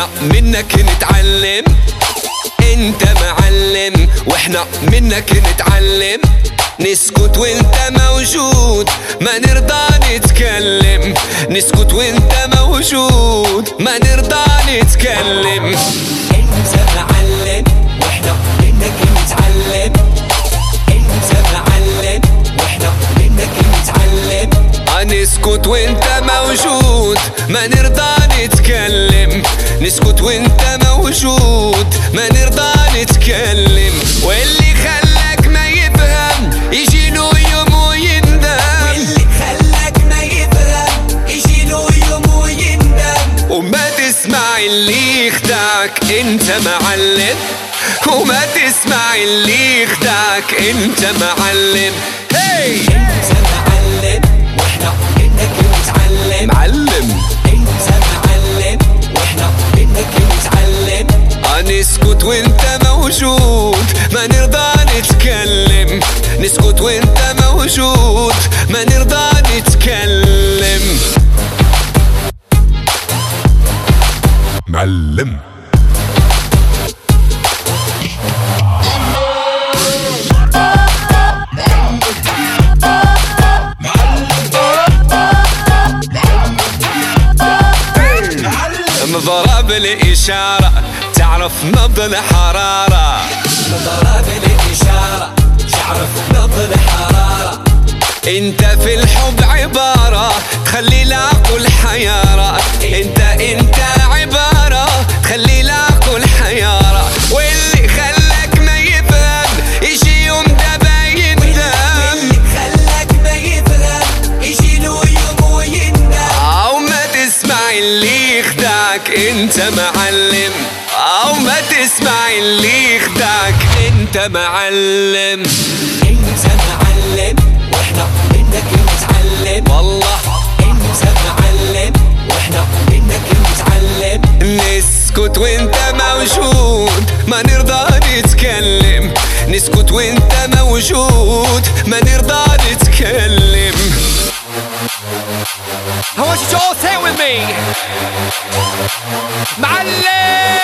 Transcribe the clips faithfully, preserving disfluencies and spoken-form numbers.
واحنا منك نتعلم. انت معلم واحنا منك نتعلم. نسكت وانت موجود ما نرضى نتكلم. نسكت وانت موجود ما نرضى نتكلم. انت معلم واحنا منك نتعلم. انت معلم واحنا منك نتعلم. نسكت وانت موجود ما نرضى نتكلم. نسكت وانت موجود ما نرضى نتكلم. واللي خلاك ما يفهم يجي له يوم ويندم. واللي خلاك ما يفهم يجي له يوم ويندم. وما تسمع اللي يخدعك انت معلم. وما تسمع اللي يخدعك انت معلم. هي انت معلم واحنا منك نتعلم. معلم انت معلم واحنا منك نتعلم. نسكت وانت موجود ما نرضى نتكلم. نسكت وانت موجود ما نرضى نتكلم. معلم ضرب الإشارة تعرف نبض الحرارة. ضرب الإشارة تعرف نبض الحرارة. انت في الحب عبارة تخلي العقل حيارة. انت انت عبارة تخلي العقل حيارة. واللي خلاك ما يفهم يجي يوم دابا يندم. واللي خلاك ما يفهم يجي له يوم ويندم. او ما تسمع اللي يخدعك انت معلم. او ما تسمع اللي يخدعك انت معلم. انت معلم واحنا منك نتعلم. والله انت معلم واحنا منك نتعلم. نسكت وانت موجود ما نرضى نتكلم. نسكت وانت موجود ما نرضى نتكلم. I want you to all say it with me. معلم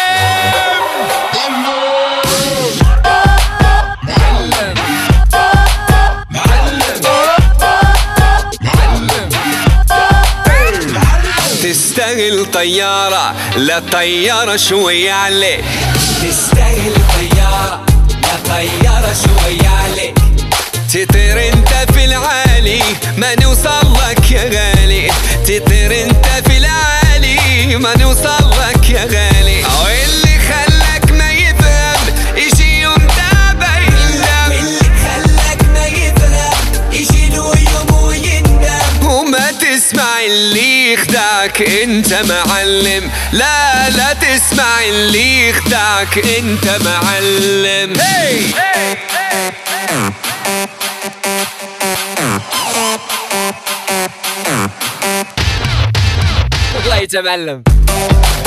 تستاهل طيارة لا طيارة شوية عليك. تستاهل طيارة لا طيارة شوية عليك. تطير انت في العالي ما نوصل لك يا غالي. تطير انت في العالي ما نوصل لك يا غالي. واللي خلاك ما يفهم يجي يوم دابا يندم. واللي خلاك ما يفهم يجي له يوم ويندم. وما تسمع اللي يخدعك انت معلم. لا لا تسمع اللي يخدعك انت معلم. هي الله يتمعلم.